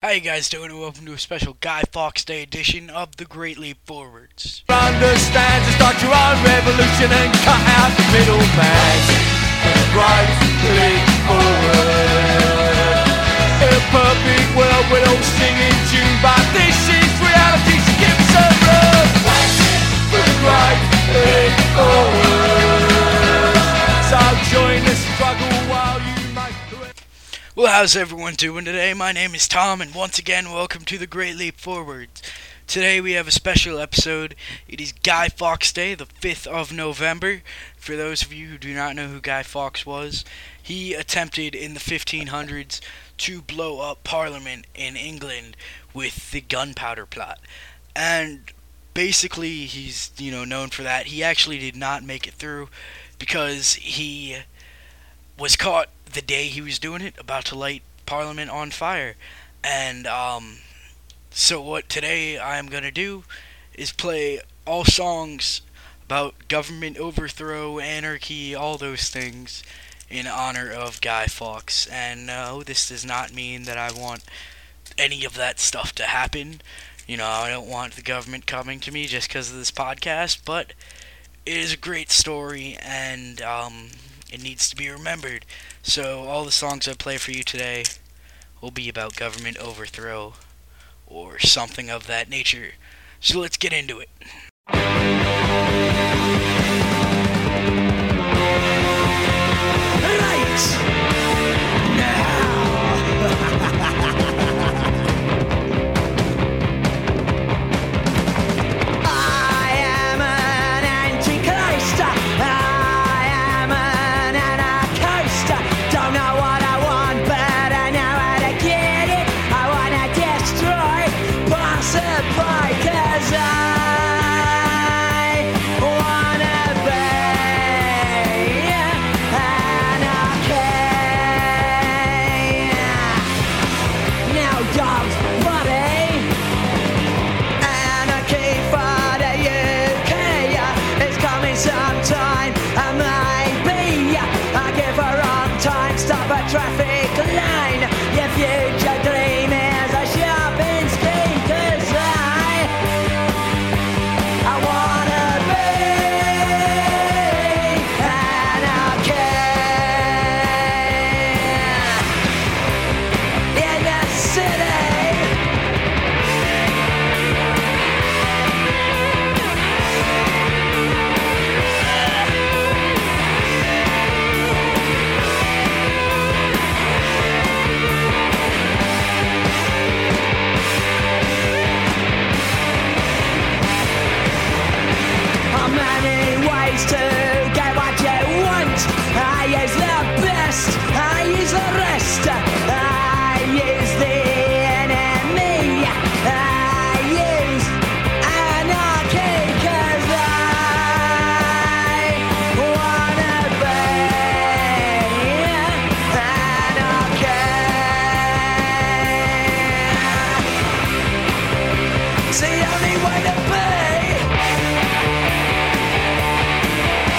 How you guys doing? And welcome to a special Guy Fawkes Day edition of the Great Leap Forwards. Understand to start your own revolution and cut out the middleman. Great leap forward. In a perfect world we'd all sing in tune, but this is reality, so give us a room. For the great leap forward. So join the struggle while you make the... Well, how's everyone doing today? My name is Tom, and once again, welcome to the Great Leap Forwards. Today we have a special episode. It is Guy Fawkes Day, the 5th of November. For those of you who do not know who Guy Fawkes was, he attempted in the 1500s to blow up Parliament in England with the gunpowder plot. And basically, he's, known for that. He actually did not make it through because he was caught the day he was doing it, about to light Parliament on fire. And, so what today I'm going to do is play all songs about government overthrow, anarchy, all those things in honor of Guy Fawkes. And no, this does not mean that I want any of that stuff to happen. I don't want the government coming to me just because of this podcast, but it is a great story, and it needs to be remembered. So all the songs I play for you today will be about government overthrow or something of that nature. So let's get into it. Traffic line, your future dream is a shopping scheme, 'cause I wanna be anarchy in the city. To get what you want, I use the best, I use the rest, I use the enemy, I use anarchy, 'cause I wanna be anarchy. It's the only way to be.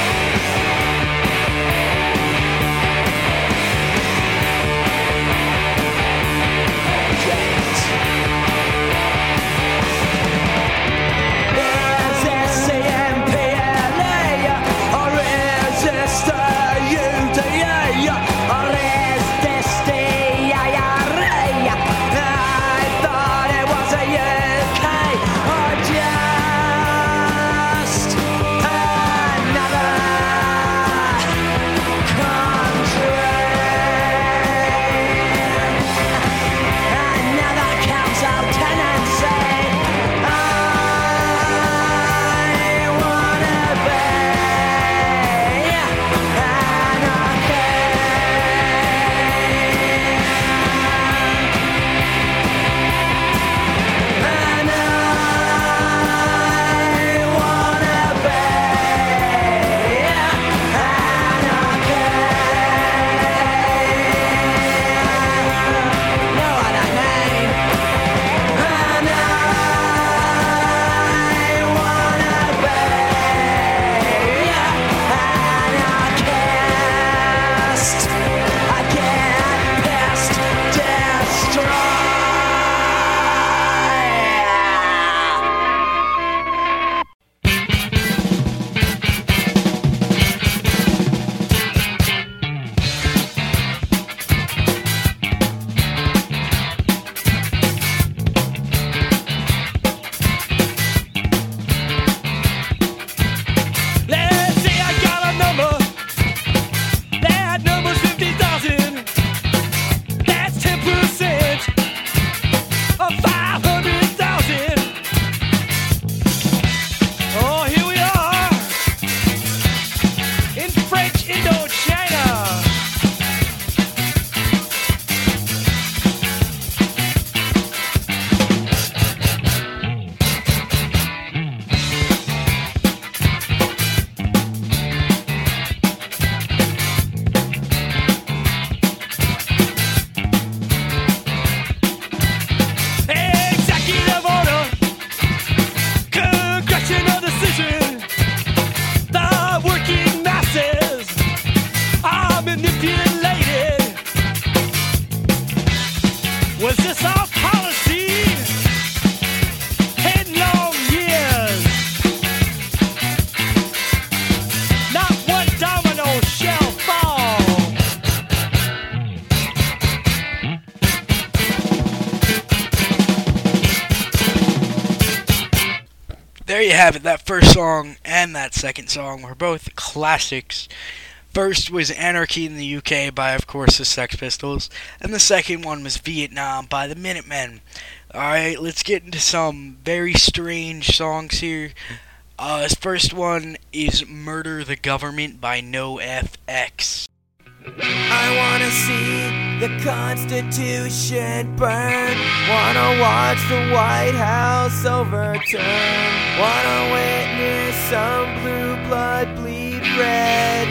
there you have it. That first song and that second song were both classics. First was Anarchy in the UK by, of course, the Sex Pistols, and the second one was Vietnam by the Minutemen. Alright, let's get into some very strange songs here. This first one is Murder the Government by NoFX. I wanna see the Constitution burn. Wanna watch the White House overturn. Wanna witness some blue blood bleed red.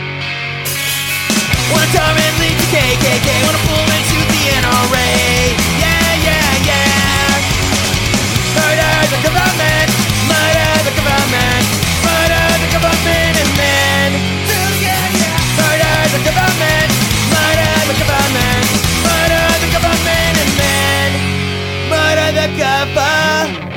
Wanna torment lead the KKK. Wanna pull and shoot the NRA. Yeah, yeah, yeah. Murder the government. Murder the government. Murder the government and men. Murder the government. Murder the government. Murder the government and men. Murder the government.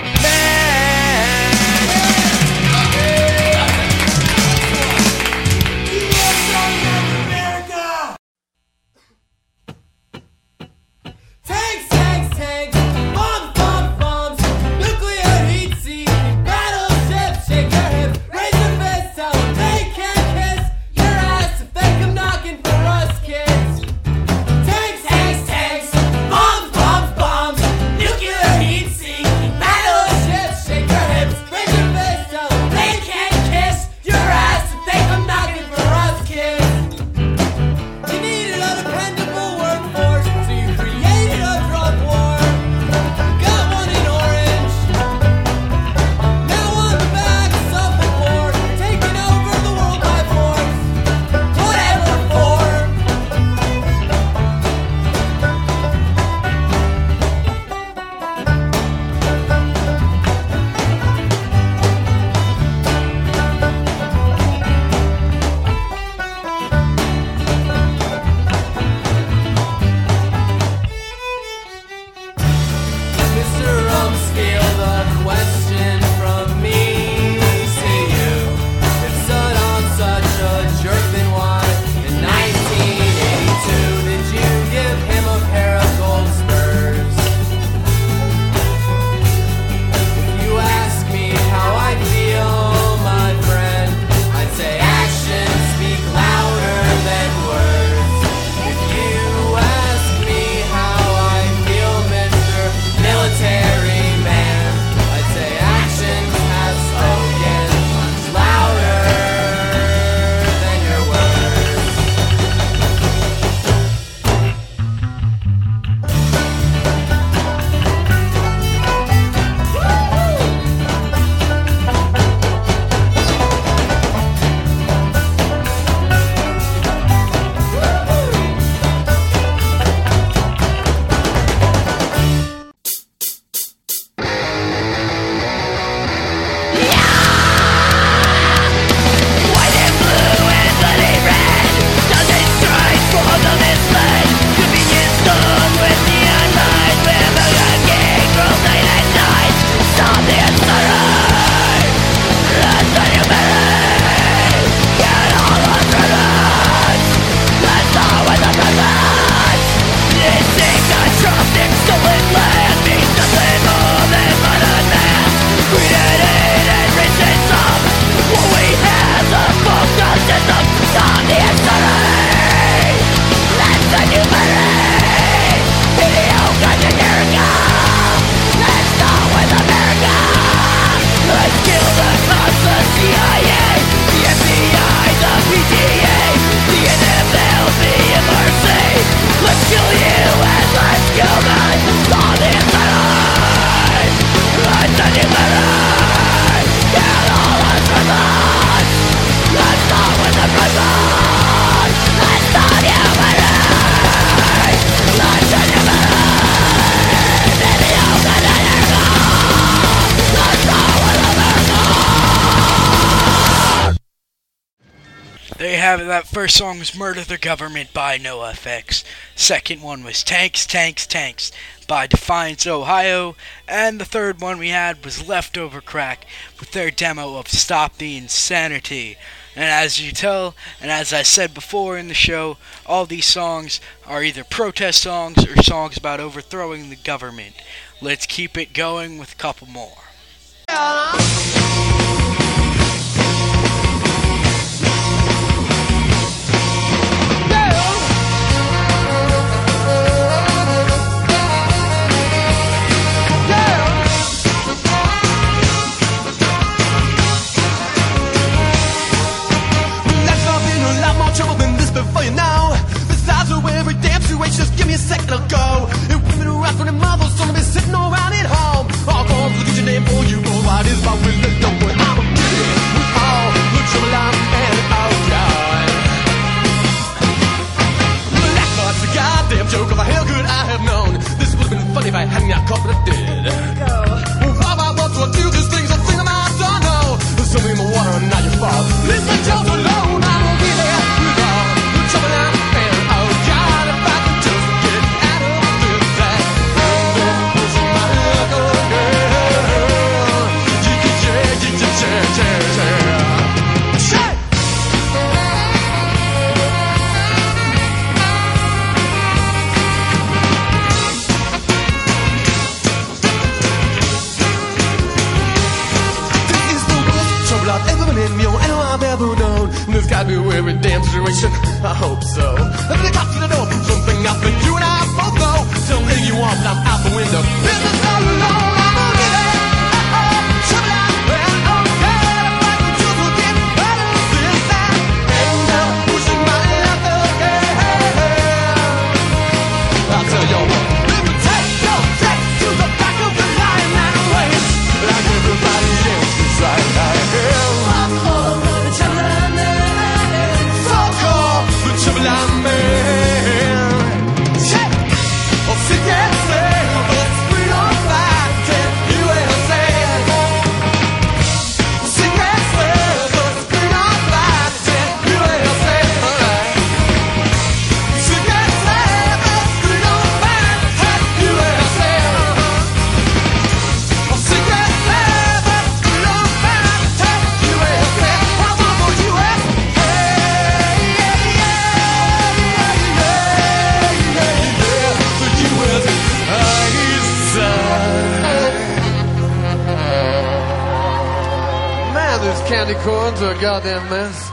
Tanks, tanks, tanks, bombs, bombs, bombs, nuclear heat seek, battleships, shake your hips, raise your fists, tell them they can't kiss your ass if they come knocking for us kids. Tanks, tanks, tanks, bombs, bombs, bombs, nuclear heat seek, battleships, shake your hips, raise your fists, tell them they can't kiss your ass if they come knocking for us kids. You needed a dependable workforce, so you created a drug war. Got one in orange. Now on the backs of the war, taking over the world by force. Whatever for. Mr. Rumsfeld, a question from me to you. If Saddam's such a jerk, then why in 1982 did you give him a pair of gold spurs? If you ask me how I feel, my friend, I'd say actions speak louder than words. If you ask me how I feel, Mr. Military Man, I'd say actions have spoken much louder than your words. White and blue and bloody red, doesn't strike for the misled. Convenience stone with neon lights, with a gun gang girls night and night. Stop the uncertain, let's not humanity. Get all the prisons, let's start with the prisons. This thing that trusting stolen land means nothing more than modern man. Created and risen some. What we have a fucked up system. Stop the insanity. Let's the humanity. Video guns in America. Let's start with America. Let's kill the cops, the CIA, the FBI, the PTA, the NFL, the MRC. Let's kill you and let's kill them. Stop the insanity. Let's the humanity. Get all the prisons. Let's start with the prisons. Let's start humanity. Let's the humanity. Video gun in America. Let's start with America. There you have it. That first song was Murder the Government by NoFX. Second one was Tanks, Tanks, Tanks by Defiance, Ohio. And the third one we had was Leftover Crack with their demo of Stop the Insanity. And as you tell, and as I said before in the show, all these songs are either protest songs or songs about overthrowing the government. Let's keep it going with a couple more. Yeah. caught, but I did. How about what do I do? These things I think I don't know. There's something in the water and not your fault. Listen, just alone, I don't give it without the trouble I'm in. Oh God, if I can just get out of this bag. I'm pushing my luck again. Shit! I've ever been in, yo, and I've ever known. There's gotta be a way every damn situation. I hope so. Let me talk to the door. Something up that you and I both know. Tell me you want, but I'm out the window. Business all alone, I'm gonna get it. Trouble out, well, oh God, if I can just get out of this time. And I'm pushing my luck again. I'll tell you what. Let me take your track to the back of the line and wait. Like everybody else inside. Trouble I'm in. Shit! Oh, sick and sad, but free on fire, tell you what I said. Sick and sad, but free on fire, tell you what I said. Sick and sad, but free on fire, tell you what I said. Oh, sick and sad, but free on fire, tell you what I said. I'm for USA. Man, this candy corns are a goddamn mess.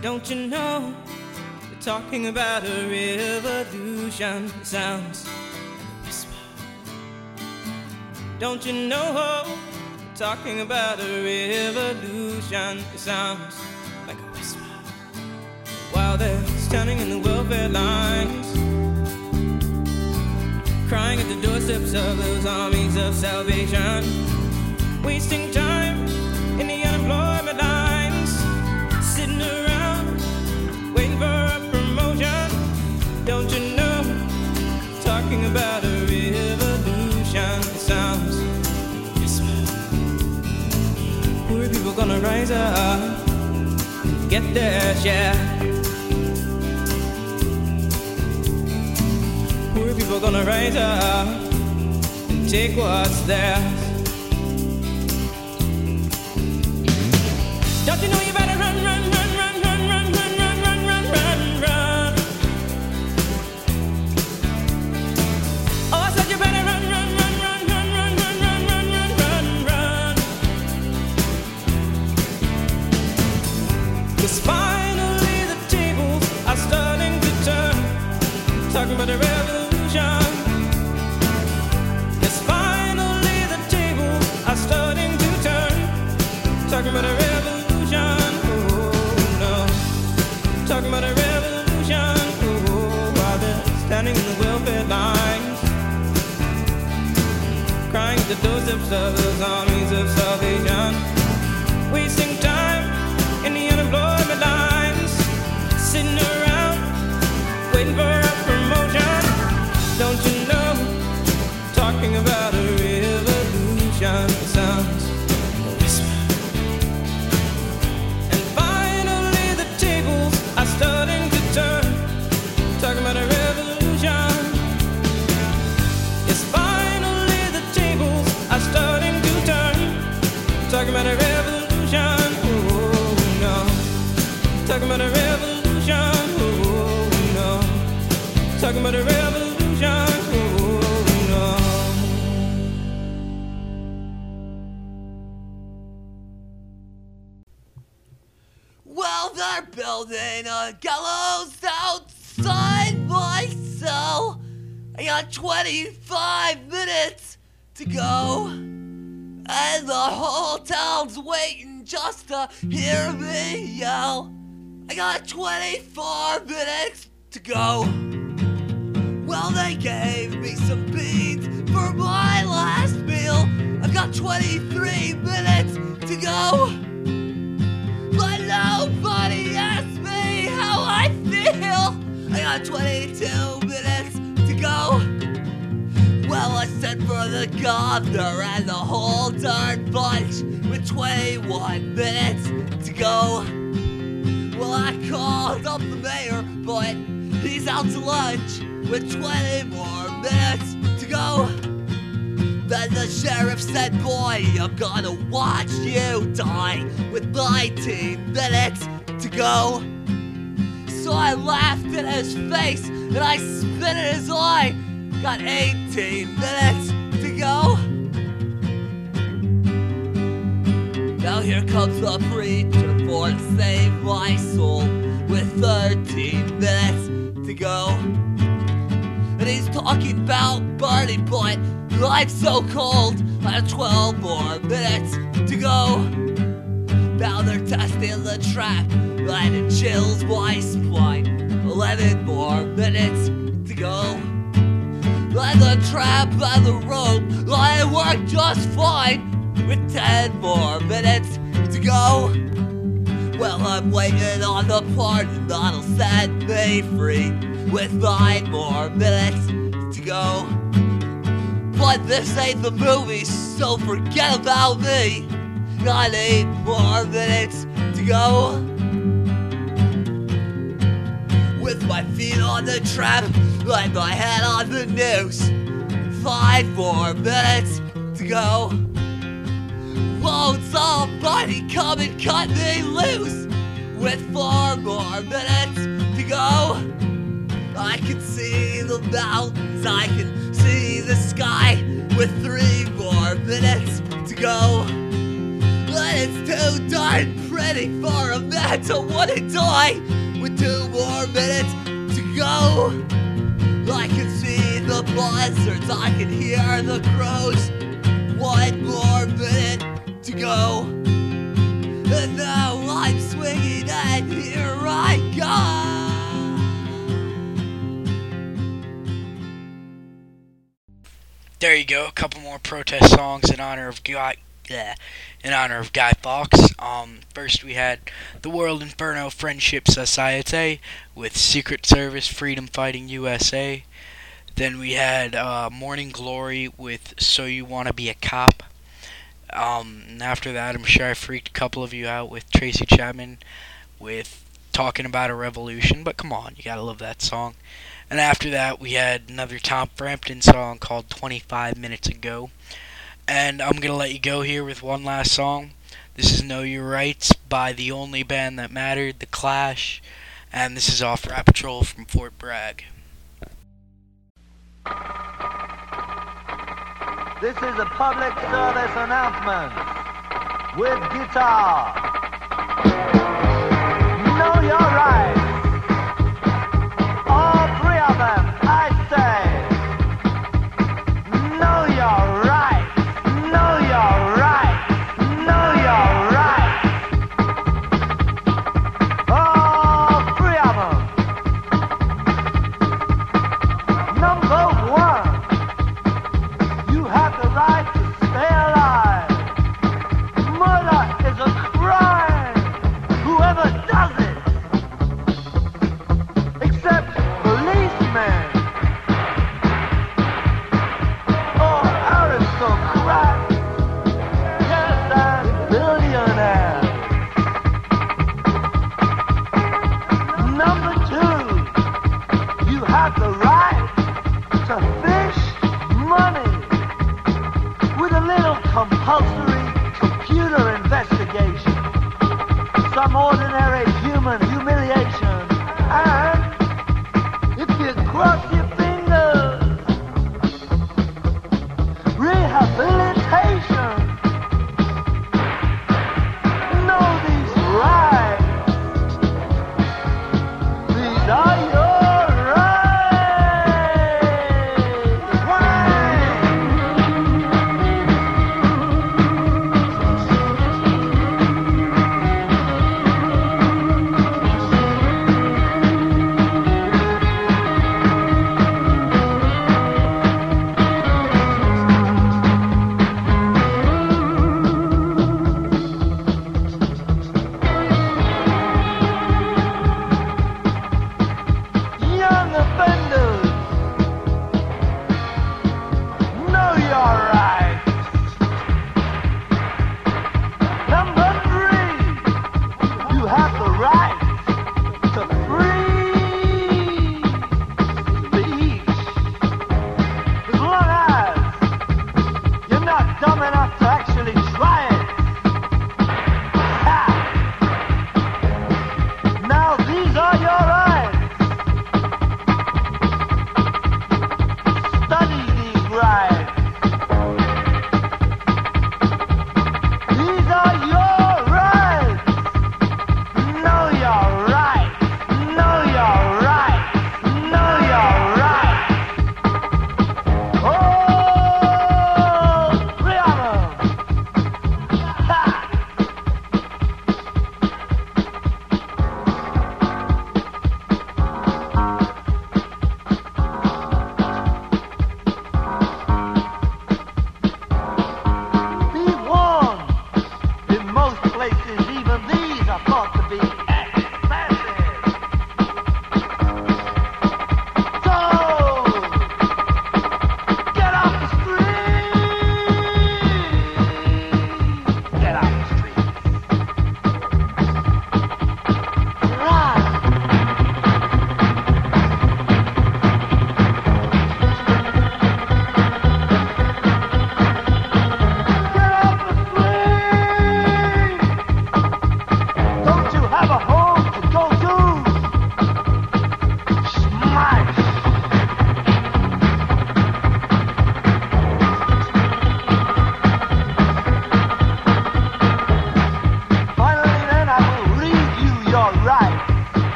Don't you know they're talking about a revolution? It sounds like a whisper. Don't you know they're talking about a revolution? It sounds like a whisper. While they're standing in the welfare lines, crying at the doorsteps of those armies of salvation, wasting time in the unemployment lines, sitting around waiting for a promotion. Don't you know, talking about a revolution? It sounds whisper. Poor people gonna rise up and get their share. Poor people gonna rise up and take what's theirs. Don't you know you better run, run, run, run, run, run, run, run, run, run, run, run. Oh, I said you better run, run, run, run, run, run, run, run, run, run, run, run. 'Cause finally the tables are starting to turn, talking about the revolution. Yes, finally the tables are starting to turn, talking about a revolution. Talking about a revolution, while they're standing in the welfare lines, crying at the doorsteps of those armies of salvation, wasting time in the unemployment lines, sitting around waiting for a promotion. Don't you know, talking about a revolution sounds like a whisper. Starting to turn, talking about a revolution. Yes, finally the tables are starting to turn, talking about a revolution. Oh no, talking about a revolution. Oh no, talking about a revolution. Oh no. Well, they're building a gallows outside my cell. I got 25 minutes to go, and the whole town's waiting just to hear me yell. I got 24 minutes to go. Well, they gave me some beans for my last meal. I've got 23 minutes to go, but nobody asked me how I feel. I got 22 minutes to go. Well, I sent for the governor and the whole darn bunch with 21 minutes to go. Well, I called up the mayor, but he's out to lunch with 20 more minutes to go. Then the sheriff said, boy, I'm gonna watch you die with 19 minutes to go. So I laughed in his face and I spit in his eye. Got 18 minutes to go. Now here comes the preacher for to save my soul with 13 minutes to go. And he's talking about Bernie, but life's so cold. I have 12 more minutes to go. Now they're testing the trap, and it chills my spine. 11 more minutes to go. And the trap and the rope, I work just fine with 10 more minutes to go. Well, I'm waiting on the pardon that'll set me free with 9 more minutes to go. But this ain't the movie, so forget about me. Got 8 more minutes to go. With my feet on the trap and my head on the noose, 5 more minutes to go. Won't somebody come and cut me loose? With 4 more minutes to go. I can see the mountains, I can see the sky. With 3 more minutes to go. But it's too darn pretty. ready for a man to wanna die with 2 more minutes to go. I can see the buzzards, I can hear the crows. 1 more minute to go. And now I'm swinging and here I go. There you go, a couple more protest songs in honor of Guy Fawkes. First we had the World Inferno Friendship Society with Secret Service Freedom Fighting USA. Then we had Morning Glory with So You Wanna Be a Cop. And after that, I'm sure I freaked a couple of you out with Tracy Chapman with Talking About a Revolution, but come on, you gotta love that song. And after that, we had another Tom Frampton song called 25 Minutes Ago. And I'm going to let you go here with one last song. This is Know Your Rights by the only band that mattered, The Clash. And this is off Rap Patrol from Fort Bragg. This is a public service announcement with guitar. Know your rights. All 3 of them, I say. Know your rights. Know your rights. Know your rights. All 3 of them. Number 1, you have the right to stay alive. Murder is a crime. Whoever does it, except policemen or aristocrats, yes, and billionaires. Number 2, you have the right to fish money with a little compulsory computer investigation. Some ordinary